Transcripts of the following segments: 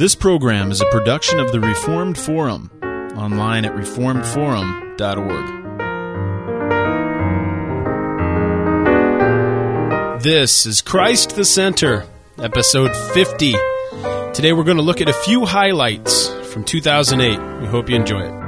This program is a production of the Reformed Forum, online at reformedforum.org. This is Christ the Center, episode 50. Today we're going to look at a few highlights from 2008. We hope you enjoy it.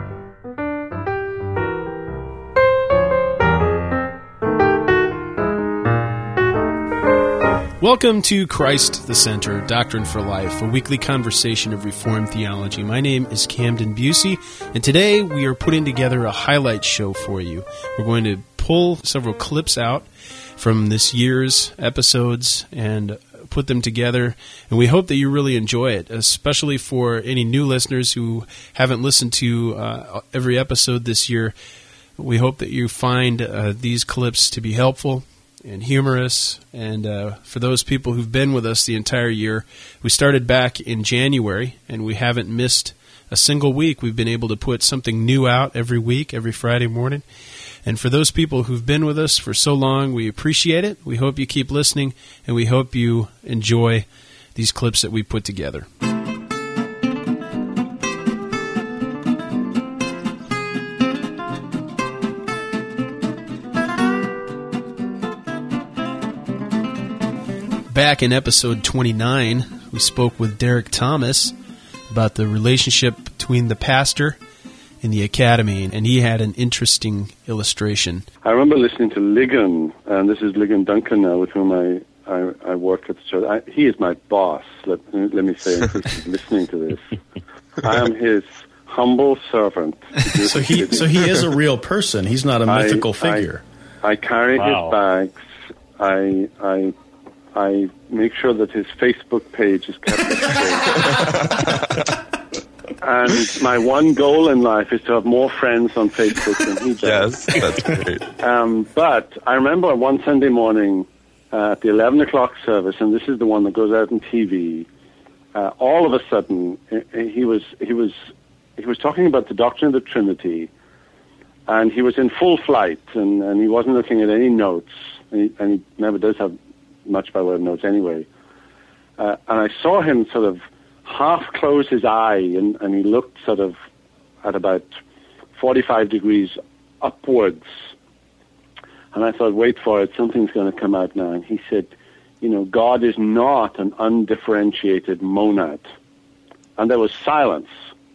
Welcome to Christ the Center, Doctrine for Life, a weekly conversation of Reformed theology. My name is Camden Busey, and today we are putting together a highlight show for you. We're going to pull several clips out from this year's episodes and put them together, and we hope that you really enjoy it, especially for any new listeners who haven't listened to every episode this year. We hope that you find these clips to be helpful and humorous, and for those people who've been with us the entire year, we started back in January, and we haven't missed a single week. We've been able to put something new out every week, every Friday morning. And for those people who've been with us for so long, we appreciate it. We hope you keep listening, and we hope you enjoy these clips that we put together. Back in episode 29, we spoke with Derek Thomas about the relationship between the pastor and the academy, and he had an interesting illustration. I remember listening to Ligon, and this is Ligon Duncan now, with whom I work at the church. He is my boss, let me say, in case he's listening to this. I am his humble servant. So he is a real person. He's not a mythical figure. I carry his bags. I make sure that his Facebook page is kept up to date. And my one goal in life is to have more friends on Facebook than he does. Yes, that's great. But I remember one Sunday morning at the 11 o'clock service, and this is the one that goes out on TV, all of a sudden he was talking about the doctrine of the Trinity, and he was in full flight, and he wasn't looking at any notes, and he never does have much by way of notes anyway. And I saw him sort of half close his eye, and he looked sort of at about 45 degrees upwards. And I thought, wait for it, something's going to come out now. And he said, God is not an undifferentiated monad. And there was silence.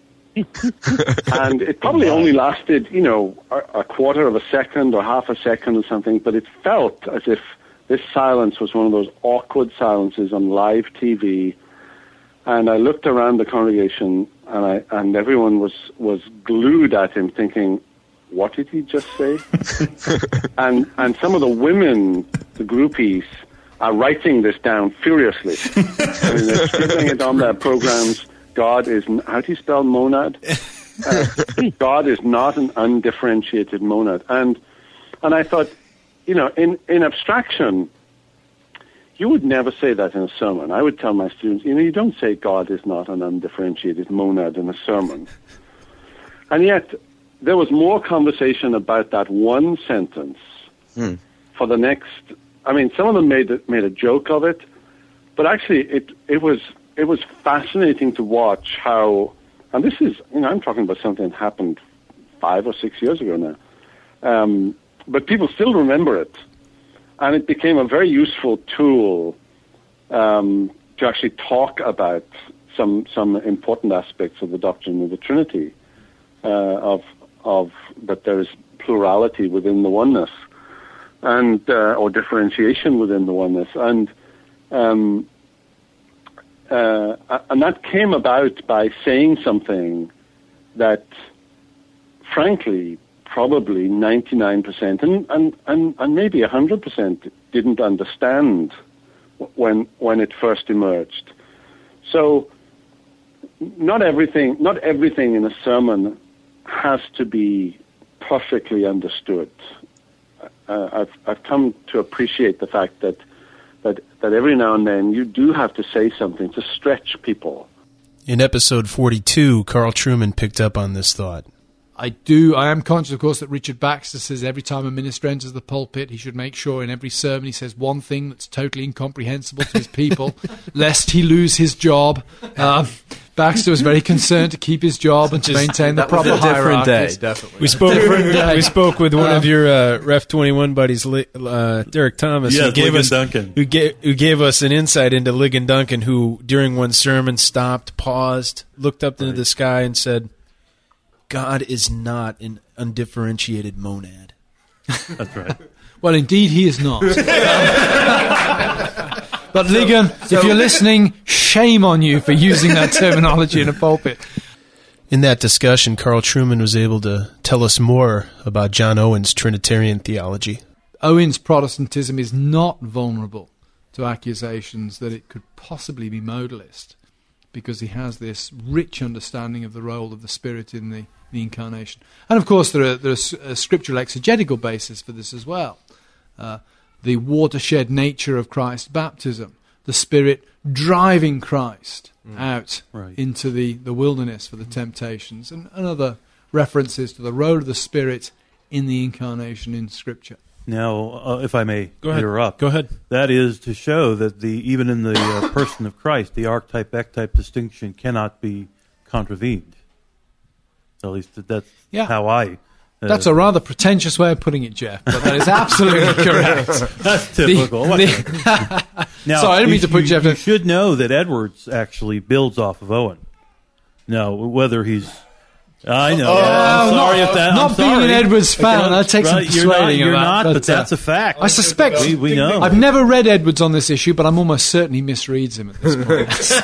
And it probably only lasted, a quarter of a second or half a second or something, but it felt as if this silence was one of those awkward silences on live TV. And I looked around the congregation, and everyone was glued at him, thinking, what did he just say? and some of the women, the groupies, are writing this down furiously. I mean, they're scribbling it on their programs. God is, how do you spell monad? God is not an undifferentiated monad. And I thought, in abstraction, you would never say that in a sermon. I would tell my students, you don't say God is not an undifferentiated monad in a sermon. And yet, there was more conversation about that one sentence for the next. I mean, some of them made a joke of it, but actually, it was fascinating to watch how. And this is, I'm talking about something that happened 5 or 6 years ago now. But people still remember it, and it became a very useful tool to actually talk about some important aspects of the doctrine of the Trinity, of that there is plurality within the oneness, and or differentiation within the oneness, and that came about by saying something that, frankly, probably 99% and maybe 100% didn't understand when it first emerged. So not everything in a sermon has to be perfectly understood. I've come to appreciate the fact that every now and then you do have to say something to stretch people. In episode 42, Carl Trueman picked up on this thought. I am conscious, of course, that Richard Baxter says every time a minister enters the pulpit, he should make sure in every sermon he says one thing that's totally incomprehensible to his people, lest he lose his job. Baxter was very concerned to keep his job and to maintain the proper hierarchies. Definitely. We spoke with one of your Ref 21 buddies, Derek Thomas, yes, who gave us an insight into Ligon Duncan, who during one sermon stopped, paused, looked up into the sky, and said, "God is not an undifferentiated monad." That's right. Well, indeed, he is not. But Ligon, if you're listening, shame on you for using that terminology in a pulpit. In that discussion, Carl Trueman was able to tell us more about John Owen's Trinitarian theology. Owen's Protestantism is not vulnerable to accusations that it could possibly be modalist, because he has this rich understanding of the role of the Spirit in the incarnation. And of course there are scriptural exegetical basis for this as well. The watershed nature of Christ's baptism, the Spirit driving Christ out into the wilderness for the temptations, and other references to the role of the Spirit in the incarnation in Scripture. Now, if I may interrupt. Go ahead. That is to show that even in the person of Christ, the archetype-ectype distinction cannot be contravened. At least that's how I... That's a rather pretentious way of putting it, Jeff, but that is absolutely correct. That's typical. Now, sorry, I didn't mean to put Jeff... You should know that Edwards actually builds off of Owen. Now, whether he's... I know. I'm sorry if that... Not being an Edwards fan, that takes some persuading. You're not, but that's a fact. I suspect... We know. I've never read Edwards on this issue, but I'm almost certain he misreads him at this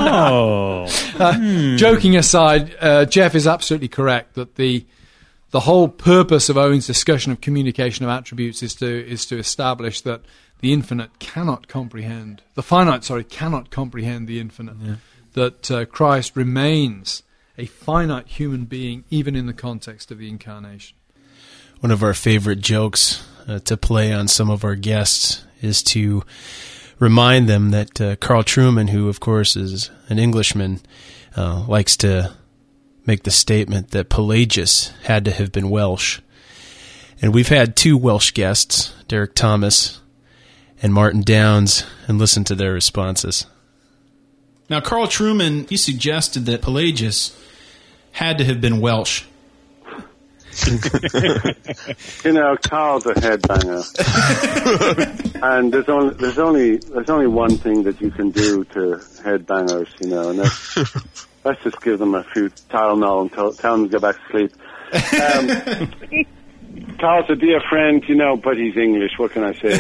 point. Joking aside, Jeff is absolutely correct that the whole purpose of Owen's discussion of communication of attributes is to establish that the infinite cannot comprehend... The finite, cannot comprehend the infinite. Yeah. That Christ remains a finite human being, even in the context of the incarnation. One of our favorite jokes to play on some of our guests is to remind them that Carl Trueman, who of course is an Englishman, likes to make the statement that Pelagius had to have been Welsh. And we've had two Welsh guests, Derek Thomas and Martin Downs, and listen to their responses. Now, Carl Trueman, he suggested that Pelagius had to have been Welsh. Carl's a headbanger, and there's only one thing that you can do to headbangers, and let's just give them a few Tylenol and tell them to go back to sleep. Carl's a dear friend, but he's English. What can I say?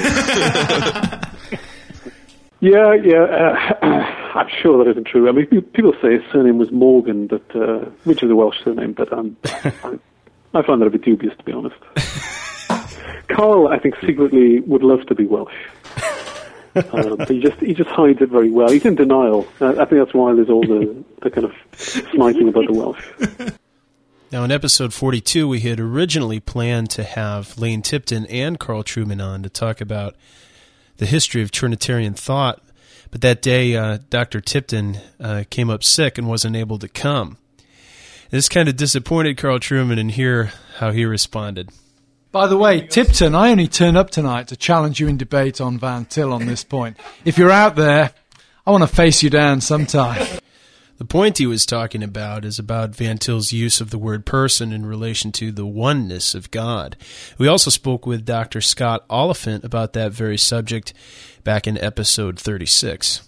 I'm sure that isn't true. I mean, people say his surname was Morgan, which is a Welsh surname, but I find that a bit dubious, to be honest. Carl, I think, secretly would love to be Welsh. But he just hides it very well. He's in denial. I think that's why there's all the kind of smiting about the Welsh. Now, in episode 42, we had originally planned to have Lane Tipton and Carl Trueman on to talk about the history of Trinitarian thought, but that day Dr. Tipton came up sick and wasn't able to come. This kind of disappointed Carl Trueman, and hear how he responded. By the way, Tipton, I only turned up tonight to challenge you in debate on Van Til on this point. If you're out there, I want to face you down sometime. The point he was talking about is about Van Til's use of the word person in relation to the oneness of God. We also spoke with Dr. Scott Oliphant about that very subject back in episode 36.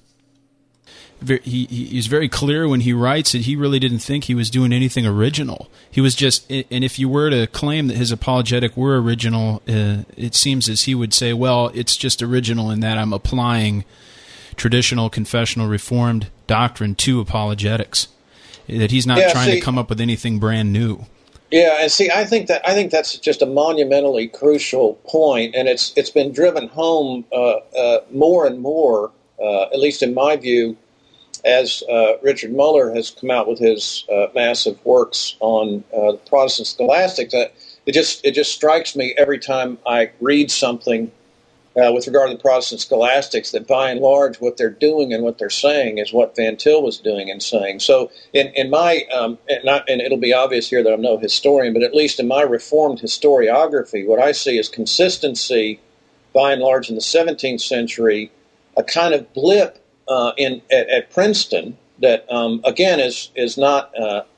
He's very clear when he writes it. He really didn't think he was doing anything original. He was just, and if you were to claim that his apologetic were original, it seems as he would say, well, it's just original in that I'm applying traditional confessional Reformed doctrine to apologetics. That he's not trying to come up with anything brand new. Yeah, and I think that's just a monumentally crucial point, and it's been driven home more and more, at least in my view, as Richard Muller has come out with his massive works on Protestant scholastics. It just strikes me every time I read something with regard to the Protestant scholastics that by and large what they're doing and what they're saying is what Van Til was doing and saying. So in my, and it'll be obvious here that I'm no historian, but at least in my Reformed historiography, what I see is consistency by and large in the 17th century, a kind of blip at Princeton that again is not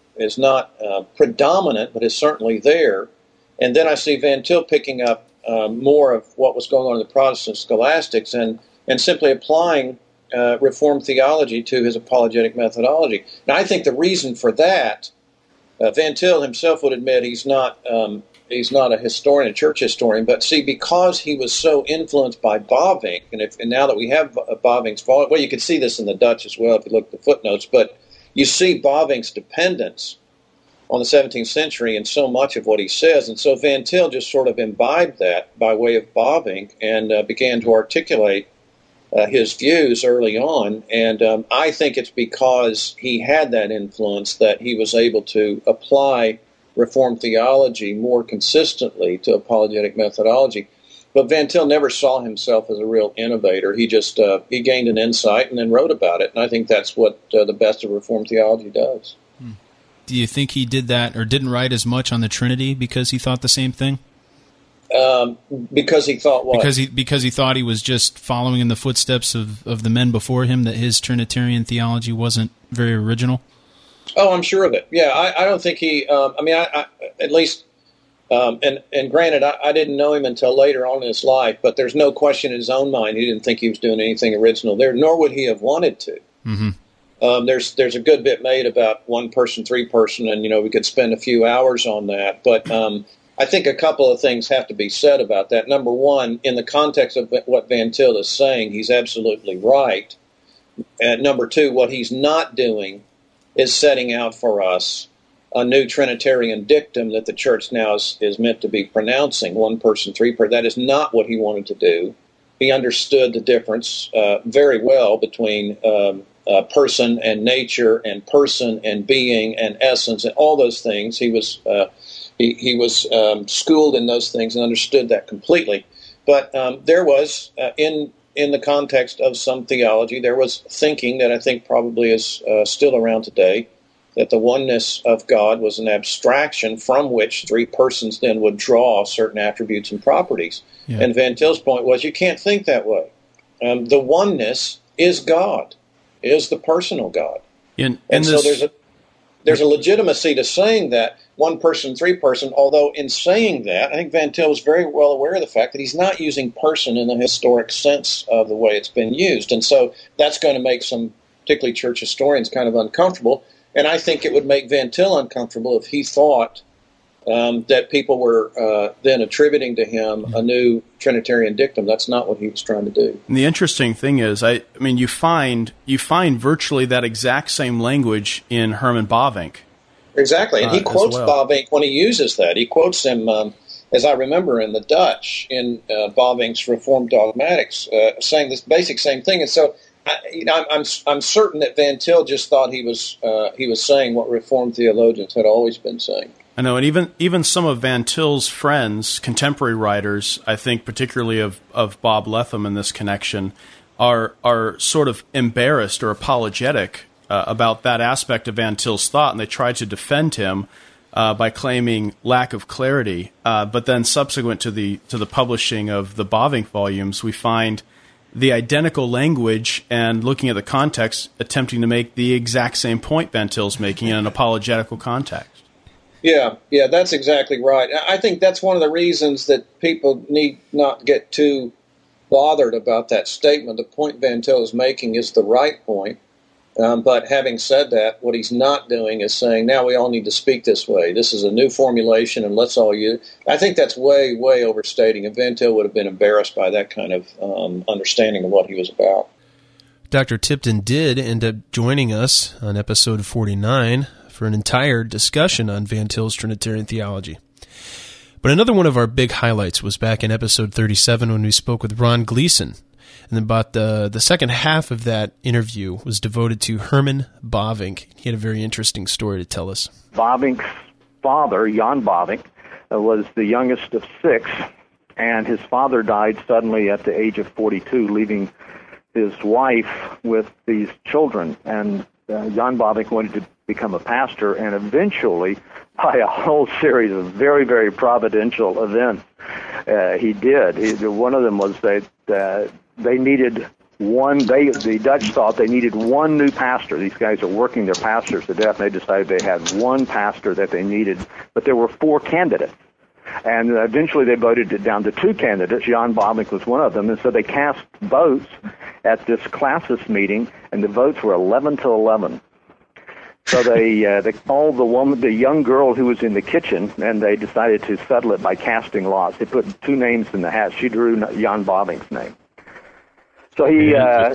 predominant, but is certainly there. And then I see Van Til picking up more of what was going on in the Protestant scholastics and simply applying Reformed theology to his apologetic methodology. Now, I think the reason for that, Van Til himself would admit he's not a historian, a church historian, but see, because he was so influenced by Bavinck, and now that we have Bavinck's volume, well, you can see this in the Dutch as well if you look at the footnotes, but you see Bavinck's dependence on the 17th century and so much of what he says, and so Van Til just sort of imbibed that by way of Bavinck and began to articulate his views early on, and I think it's because he had that influence that he was able to apply Reformed theology more consistently to apologetic methodology. But Van Til never saw himself as a real innovator. He just he gained an insight and then wrote about it, and I think that's what the best of Reformed theology does. Do you think he did that or didn't write as much on the Trinity because he thought the same thing? Because he thought what? Because he thought he was just following in the footsteps of the men before him, that his Trinitarian theology wasn't very original? Oh, I'm sure of it. Yeah, I don't think he. I at least, and granted, I didn't know him until later on in his life, but there's no question in his own mind he didn't think he was doing anything original there, nor would he have wanted to. Mm-hmm. There's a good bit made about one person, three person, and we could spend a few hours on that, but I think a couple of things have to be said about that. Number one, in the context of what Van Til is saying, he's absolutely right. And number two, what he's not doing is setting out for us a new Trinitarian dictum that the church now is meant to be pronouncing, one person, three person. That is not what he wanted to do. He understood the difference very well between person and nature and person and being and essence and all those things. He was schooled in those things and understood that completely. But there was, in the context of some theology, there was thinking that I think probably is still around today, that the oneness of God was an abstraction from which three persons then would draw certain attributes and properties. Yeah. And Van Til's point was, you can't think that way. The oneness is God, is the personal God. So there's a legitimacy to saying that one person, three person, although in saying that, I think Van Til was very well aware of the fact that he's not using person in the historic sense of the way it's been used. And so that's going to make some, particularly church historians, kind of uncomfortable. And I think it would make Van Til uncomfortable if he thought that people were then attributing to him a new Trinitarian dictum. That's not what he was trying to do. And the interesting thing is, I mean, you find virtually that exact same language in Herman Bavinck. Exactly, and he quotes Bavinck when he uses that. He quotes him, as I remember, in the Dutch, in Bavinck's Reformed Dogmatics, saying this basic same thing. And so, I'm certain that Van Til just thought he was saying what Reformed theologians had always been saying. I know, and even some of Van Til's friends, contemporary writers, I think particularly of Bob Letham in this connection, are sort of embarrassed or apologetic about that aspect of Van Til's thought, and they tried to defend him by claiming lack of clarity. But then, subsequent to the publishing of the Bavinck volumes, we find the identical language and, looking at the context, attempting to make the exact same point Van Til's making in an apologetical context. Yeah, that's exactly right. I think that's one of the reasons that people need not get too bothered about that statement. The point Van Til is making is the right point. But having said that, what he's not doing is saying, now we all need to speak this way. This is a new formulation, and let's all use it. I think that's way, way overstating, and Van Til would have been embarrassed by that kind of understanding of what he was about. Dr. Tipton did end up joining us on episode 49 for an entire discussion on Van Til's Trinitarian theology. But another one of our big highlights was back in episode 37 when we spoke with Ron Gleason. And about the second half of that interview was devoted to Herman Bavinck. He had a very interesting story to tell us. Bavinck's father, Jan Bavinck, was the youngest of six, and his father died suddenly at the age of 42, leaving his wife with these children. And Jan Bavinck wanted to become a pastor, and eventually, by a whole series of very, very providential events, he did. One of them was that they needed the Dutch thought they needed one new pastor. These guys are working their pastors to death, and they decided they had one pastor that they needed, but there were 4 candidates. And eventually they voted it down to 2 candidates. Jan Bavinck was one of them, and so they cast votes at this classis meeting, and the votes were 11 to 11. So they called the young girl who was in the kitchen, and they decided to settle it by casting lots. They put 2 names in the hat. She drew Jan Bavinck's name. So he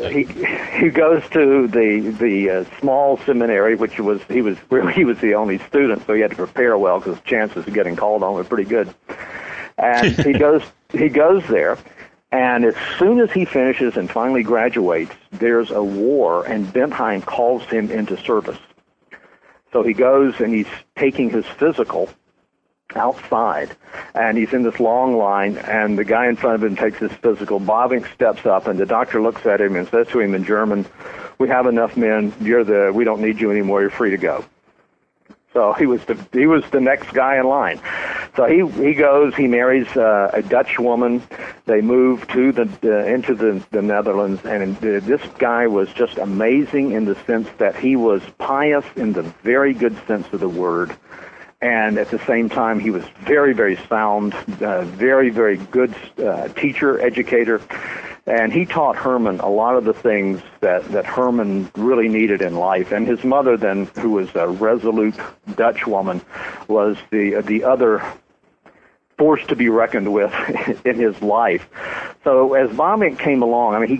goes to the small seminary, where he was the only student, so he had to prepare well because chances of getting called on were pretty good. And he goes there, and as soon as he finishes and finally graduates, there's a war, and Bentheim calls him into service. So he goes and he's taking his physical outside, and he's in this long line, and the guy in front of him takes his physical. Bavinck steps up, and the doctor looks at him and says to him in German, "We have enough men. We don't need you anymore. You're free to go." So he was the next guy in line. So he goes. He marries a Dutch woman. They move to into the Netherlands, and this guy was just amazing in the sense that he was pious in the very good sense of the word. And at the same time, he was very, very sound, very, very good teacher, educator. And he taught Herman a lot of the things that Herman really needed in life. And his mother then, who was a resolute Dutch woman, was the other force to be reckoned with in his life. So as Bavinck came along, I mean, he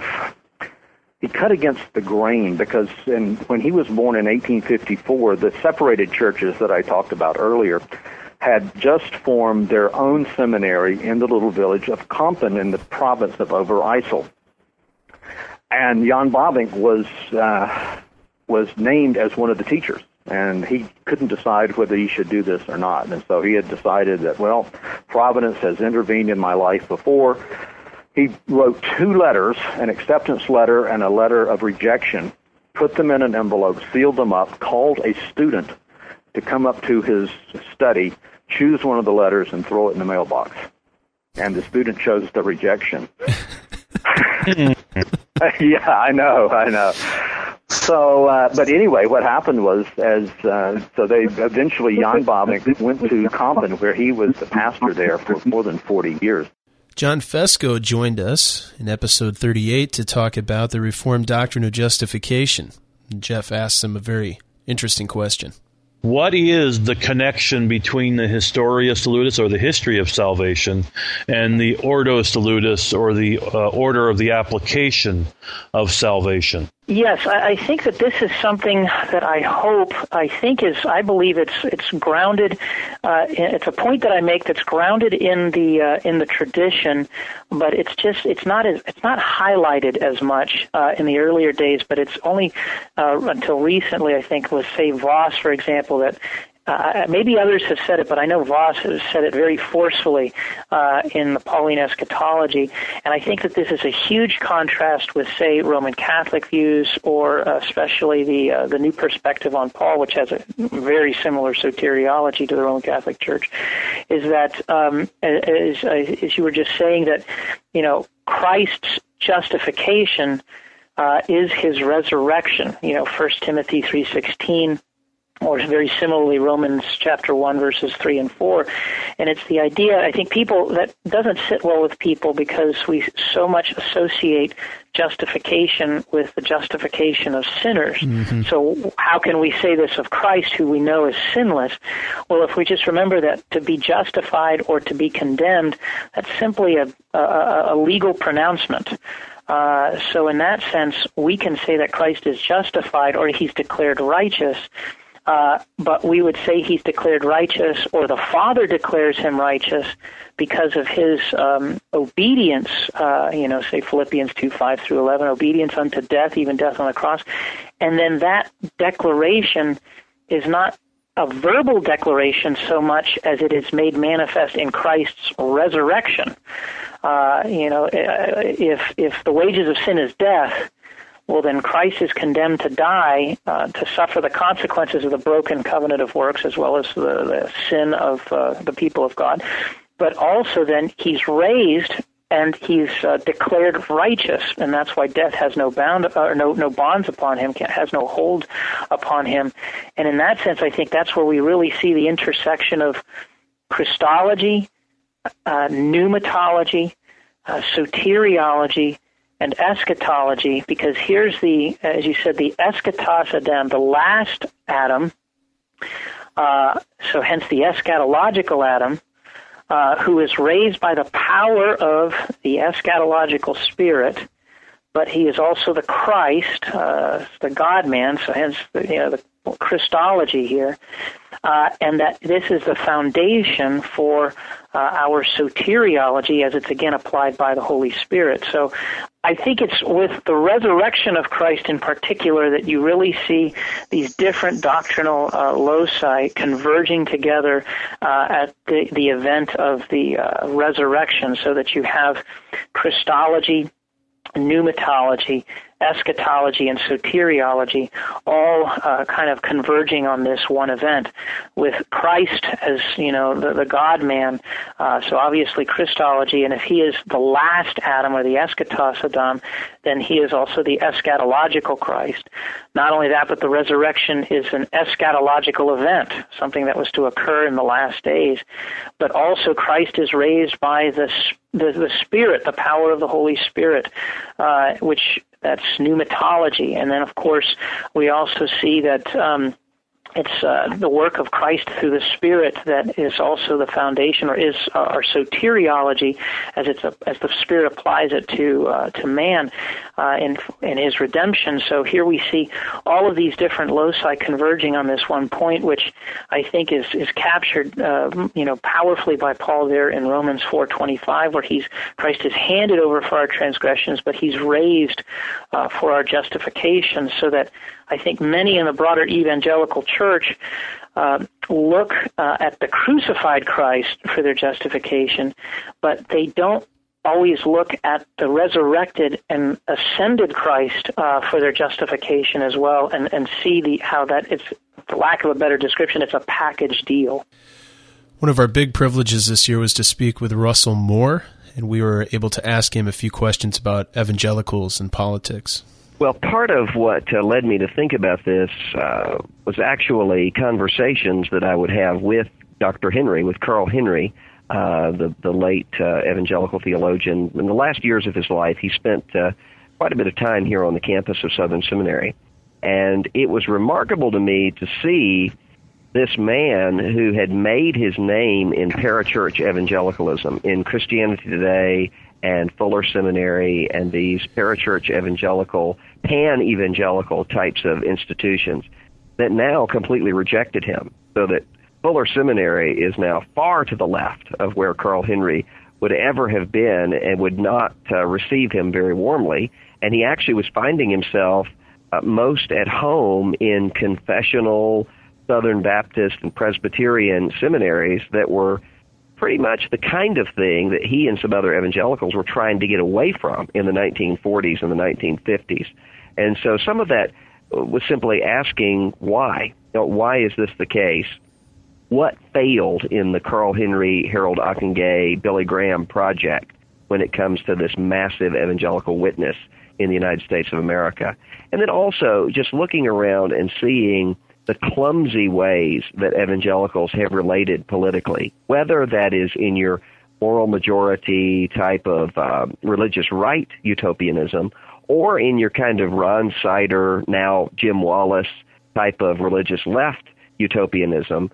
cut against the grain because when he was born in 1854, the separated churches that I talked about earlier had just formed their own seminary in the little village of Kampen in the province of Overijssel. And Jan Bavinck was named as one of the teachers, and he couldn't decide whether he should do this or not. And so he had decided that, well, Providence has intervened in my life before. He wrote 2 letters, an acceptance letter and a letter of rejection, put them in an envelope, sealed them up, called a student to come up to his study, choose one of the letters, and throw it in the mailbox. And the student chose the rejection. Yeah, I know. So, but anyway, what happened was, so they eventually, Jan Bavinck went to Kampen, where he was the pastor there for more than 40 years. John Fesko joined us in episode 38 to talk about the Reformed doctrine of justification. Jeff asked him a very interesting question. What is the connection between the Historia Salutis, or the history of salvation, and the Ordo Salutis, or the order of the application of salvation? Yes, I think that this is something that I believe it's grounded. It's a point that I make that's grounded in the tradition, but it's not highlighted as much in the earlier days. But it's only until recently, I think, was say Voss, for example, that. Maybe others have said it, but I know Voss has said it very forcefully in the Pauline eschatology, and I think that this is a huge contrast with, say, Roman Catholic views, or especially the new perspective on Paul, which has a very similar soteriology to the Roman Catholic Church. Is that, as you were just saying, that Christ's justification is his resurrection. 1 Timothy 3:16. Or very similarly, Romans chapter 1, verses 3 and 4. And it's the idea, I think, that doesn't sit well with people because we so much associate justification with the justification of sinners. Mm-hmm. So how can we say this of Christ, who we know is sinless? Well, if we just remember that to be justified or to be condemned, that's simply a legal pronouncement. So in that sense, we can say that Christ is justified or he's declared righteous. But we would say he's declared righteous, or the Father declares him righteous because of his obedience, say Philippians 2:5 through 11, obedience unto death, even death on the cross. And then that declaration is not a verbal declaration so much as it is made manifest in Christ's resurrection. If the wages of sin is death, well, then Christ is condemned to die, to suffer the consequences of the broken covenant of works, as well as the sin of the people of God. But also then he's raised and he's declared righteous, and that's why death has no bonds upon him, has no hold upon him. And in that sense, I think that's where we really see the intersection of Christology, pneumatology, soteriology, and eschatology, because here's as you said, the eschatos Adam, the last Adam, so hence the eschatological Adam, who is raised by the power of the eschatological Spirit, but he is also the Christ, the God-man, so hence the Christology here, and that this is the foundation for our soteriology as it's again applied by the Holy Spirit. So I think it's with the resurrection of Christ in particular that you really see these different doctrinal loci converging together at the event of the resurrection, so that you have Christology, pneumatology, eschatology, and soteriology all kind of converging on this one event, with Christ as, the God-man, so obviously Christology, and if he is the last Adam, or the eschatos Adam, then he is also the eschatological Christ. Not only that, but the resurrection is an eschatological event, something that was to occur in the last days, but also Christ is raised by the Spirit, the power of the Holy Spirit, which that's pneumatology. And then, of course, we also see that it's the work of Christ through the Spirit that is also the foundation, or is our soteriology, as the Spirit applies it to man in his redemption. So here we see all of these different loci converging on this one point, which I think is captured powerfully by Paul there in Romans 4:25, where Christ is handed over for our transgressions, but he's raised for our justification, so that I think many in the broader evangelical church look at the crucified Christ for their justification, but they don't always look at the resurrected and ascended Christ for their justification as well, and see how that it's, for lack of a better description, it's a package deal. One of our big privileges this year was to speak with Russell Moore, and we were able to ask him a few questions about evangelicals and politics. Well, part of what led me to think about this was actually conversations that I would have with Dr. Henry, with Carl Henry, the late evangelical theologian. In the last years of his life, he spent quite a bit of time here on the campus of Southern Seminary. And it was remarkable to me to see this man who had made his name in parachurch evangelicalism, in Christianity Today and Fuller Seminary and these parachurch evangelical, pan-evangelical types of institutions, that now completely rejected him, so that Fuller Seminary is now far to the left of where Carl Henry would ever have been, and would not receive him very warmly. And he actually was finding himself most at home in confessional Southern Baptist and Presbyterian seminaries that were pretty much the kind of thing that he and some other evangelicals were trying to get away from in the 1940s and the 1950s. And so some of that was simply asking why. Why is this the case? What failed in the Carl Henry, Harold Ockenga, Billy Graham project when it comes to this massive evangelical witness in the United States of America? And then also just looking around and seeing the clumsy ways that evangelicals have related politically, whether that is in your moral majority type of religious right utopianism, or in your kind of Ron Sider, now Jim Wallace type of religious left utopianism.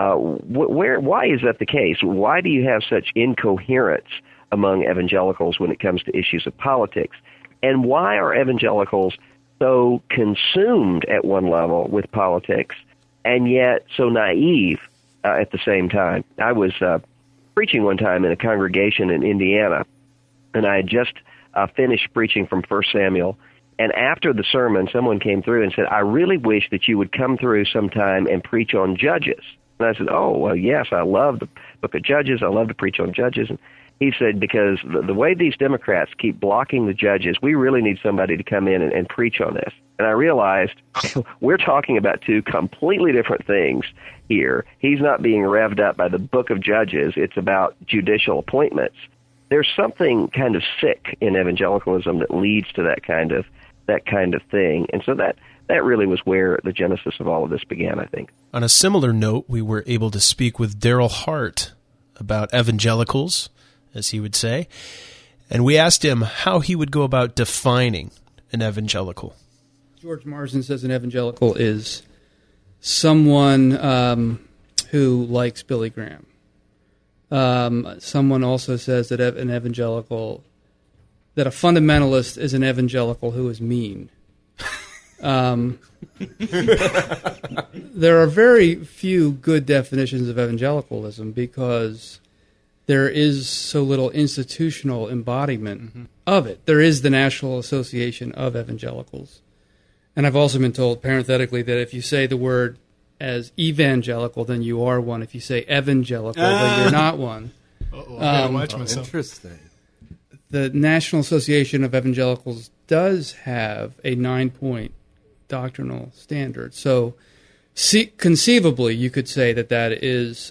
Why is that the case? Why do you have such incoherence among evangelicals when it comes to issues of politics? And why are evangelicals so consumed at one level with politics and yet so naive at the same time? I was preaching one time in a congregation in Indiana, and I had just finished preaching from 1 Samuel, and after the sermon, someone came through and said, "I really wish that you would come through sometime and preach on Judges." And I said, "Oh, well, yes, I love the book of Judges. I love to preach on Judges." And he said, because the way these Democrats keep blocking the judges, we really need somebody to come in and preach on this. And I realized we're talking about two completely different things here. He's not being revved up by the book of Judges. It's about judicial appointments. there's something kind of sick in evangelicalism that leads to that kind of thing. And so that really was where the genesis of all of this began, I think. On a similar note, we were able to speak with Daryl Hart about evangelicals, as he would say, and we asked him how he would go about defining an evangelical. George Marsden says an evangelical is someone who likes Billy Graham. Someone also says that that a fundamentalist is an evangelical who is mean. There are very few good definitions of evangelicalism because there is so little institutional embodiment of it. There is the National Association of Evangelicals. And I've also been told, parenthetically, that if you say the word as evangelical, then you are one. If you say evangelical, then you're not one. Watch myself. Interesting. The National Association of Evangelicals does have a 9-point doctrinal standard. So conceivably, you could say that is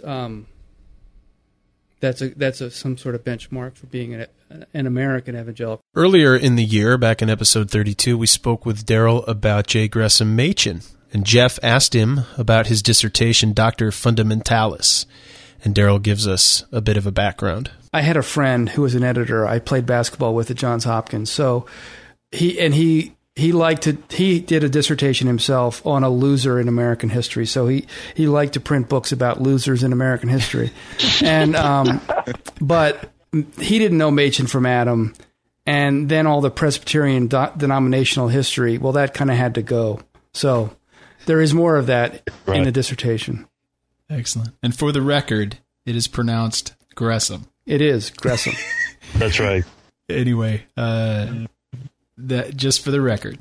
that's some sort of benchmark for being an American evangelical. Earlier in the year, back in episode 32, we spoke with Daryl about J. Gresham Machen, and Jeff asked him about his dissertation, Doctor Fundamentalis, and Daryl gives us a bit of a background. I had a friend who was an editor I played basketball with at Johns Hopkins, so he did a dissertation himself on a loser in American history. So he liked to print books about losers in American history. And but he didn't know Machen from Adam. And then all the Presbyterian denominational history, well, that kind of had to go. So there is more of that in the dissertation. Excellent. And for the record, it is pronounced Gresham. It is Gresham. That's right. Anyway, that just for the record.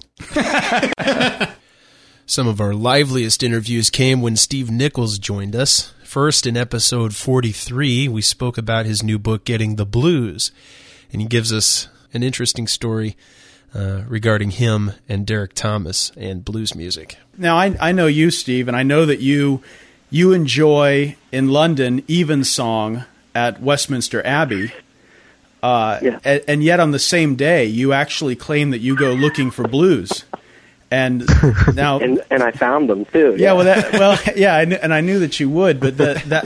Some of our liveliest interviews came when Steve Nichols joined us. First, in episode 43, we spoke about his new book, Getting the Blues, and he gives us an interesting story regarding him and Derek Thomas and blues music. Now, I know you, Steve, and I know that you enjoy, in London, Evensong at Westminster Abbey. And yet on the same day, you actually claim that you go looking for blues, and now and I found them too. Yeah, and I knew that you would, but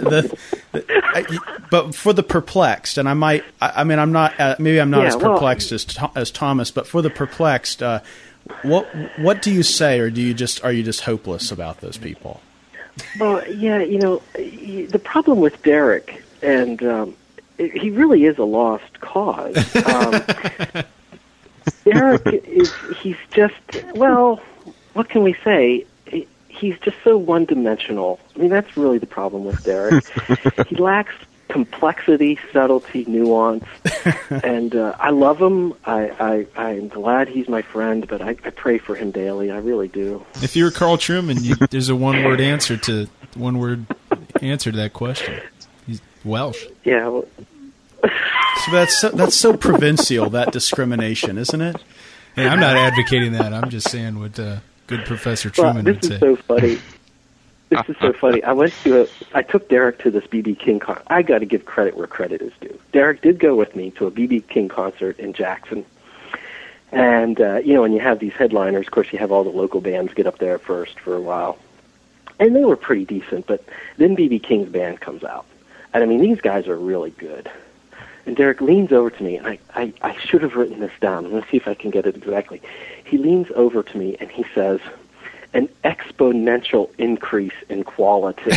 but for the perplexed, and I'm not as perplexed as Thomas, but for the perplexed, what do you say, or are you just hopeless about those people? Well, yeah, the problem with Derek and. He really is a lost cause. Derek he's just, well, what can we say? He's just so one-dimensional. I mean, that's really the problem with Derek. He lacks complexity, subtlety, nuance, and I love him. I'm glad he's my friend, but I pray for him daily. I really do. If you're Carl Trueman, there's a one-word answer to that question. He's Welsh. Yeah. Well, so that's so provincial, that discrimination, isn't it? Hey, I'm not advocating that. I'm just saying what good Professor Trueman would say. This is so funny. This is so funny. I took Derek to this B.B. King concert. I got to give credit where credit is due. Derek did go with me to a B.B. King concert in Jackson. And, when you have these headliners, of course, you have all the local bands get up there first for a while. And they were pretty decent, but then B.B. King's band comes out. And, I mean, these guys are really good. And Derek leans over to me, and I should have written this down. I'm going to see if I can get it exactly. He leans over to me, and he says, an exponential increase in quality.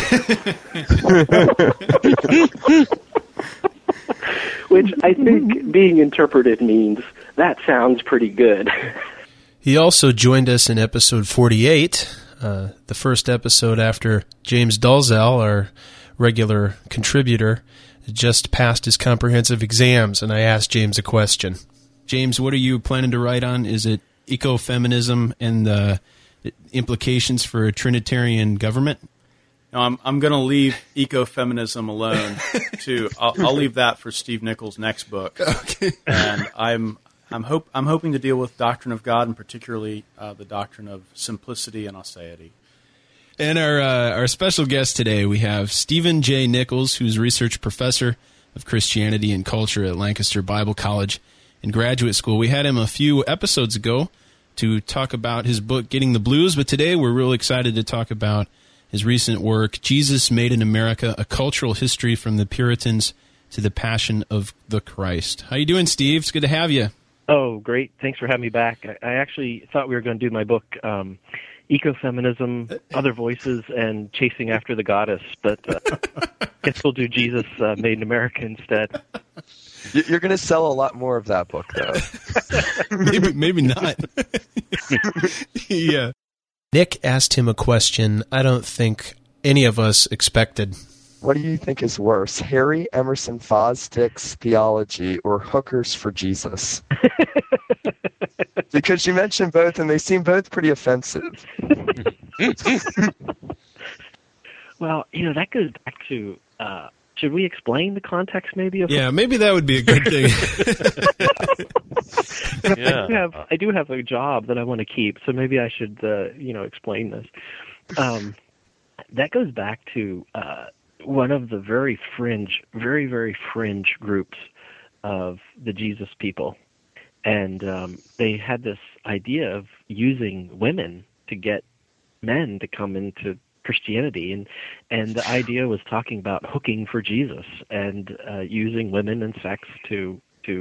Which I think being interpreted means that sounds pretty good. He also joined us in episode 48, the first episode after James Dalzell, our regular contributor, just passed his comprehensive exams, and I asked James a question. James, what are you planning to write on? Is it ecofeminism and the implications for a Trinitarian government? No, I'm going to leave ecofeminism alone. I'll leave that for Steve Nichols' next book. Okay. And I'm hoping to deal with doctrine of God, and particularly the doctrine of simplicity and aseity. And our special guest today, we have Stephen J. Nichols, who's research professor of Christianity and culture at Lancaster Bible College and Graduate School. We had him a few episodes ago to talk about his book, Getting the Blues, but today we're really excited to talk about his recent work, Jesus Made in America, A Cultural History from the Puritans to the Passion of the Christ. How you doing, Steve? It's good to have you. Oh, great. Thanks for having me back. I actually thought we were going to do my book, Ecofeminism, Other Voices, and Chasing After the Goddess, but guess we'll do Jesus Made in America instead. You're going to sell a lot more of that book, though. maybe not. Yeah. Nick asked him a question I don't think any of us expected. What do you think is worse, Harry Emerson Fosdick's theology or Hookers for Jesus? Because you mentioned both, and they seem both pretty offensive. Well, that goes back to, should we explain the context maybe? Yeah, maybe that would be a good thing. Yeah. I do have a job that I want to keep, so maybe I should, explain this. That goes back to one of the very, very fringe groups of the Jesus people. And they had this idea of using women to get men to come into Christianity, and the idea was talking about hooking for Jesus and using women and sex to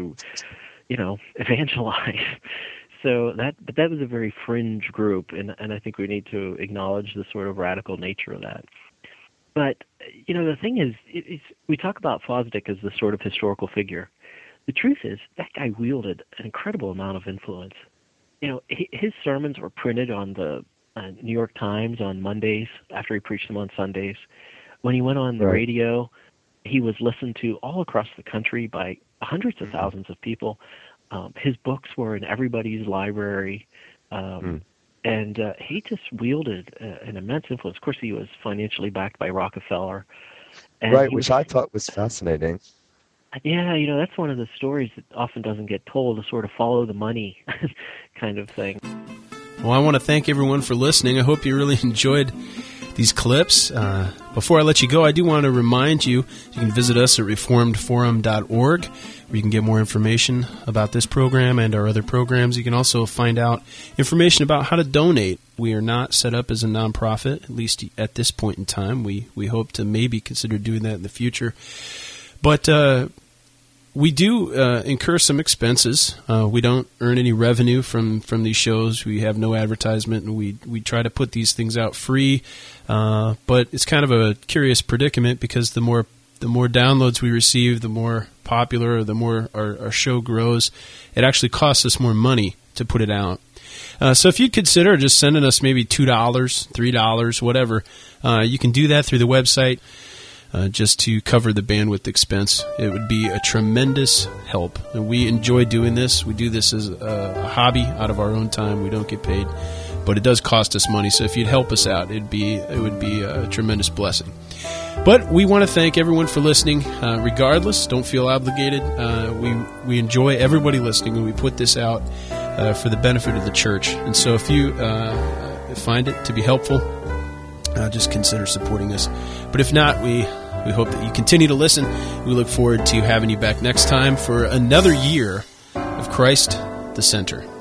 evangelize. So that was a very fringe group, and I think we need to acknowledge the sort of radical nature of that. But the thing is, we talk about Fosdick as the sort of historical figure. The truth is, that guy wielded an incredible amount of influence. His sermons were printed on the New York Times on Mondays after he preached them on Sundays. When he went on the radio, he was listened to all across the country by hundreds of thousands of people. His books were in everybody's library. And he just wielded an immense influence. Of course, he was financially backed by Rockefeller. And which I thought was fascinating. Yeah, that's one of the stories that often doesn't get told, to sort of follow the money kind of thing. Well, I want to thank everyone for listening. I hope you really enjoyed these clips. Before I let you go, I do want to remind you can visit us at reformedforum.org, where you can get more information about this program and our other programs. You can also find out information about how to donate. We are not set up as a nonprofit, at least at this point in time. We hope to maybe consider doing that in the future. But we do incur some expenses. We don't earn any revenue from these shows. We have no advertisement, and we try to put these things out free. But it's kind of a curious predicament, because the more downloads we receive, the more popular, or the more our show grows. It actually costs us more money to put it out. So if you'd consider just sending us maybe $2, $3, whatever, you can do that through the website. Just to cover the bandwidth expense. It would be a tremendous help. And we enjoy doing this. We do this as a hobby out of our own time. We don't get paid, but it does cost us money. So if you'd help us out, it would be a tremendous blessing. But we want to thank everyone for listening. Regardless, don't feel obligated. We enjoy everybody listening, and we put this out for the benefit of the church. And so if you find it to be helpful, just consider supporting us. But if not, we hope that you continue to listen. We look forward to having you back next time for another year of Christ the Center.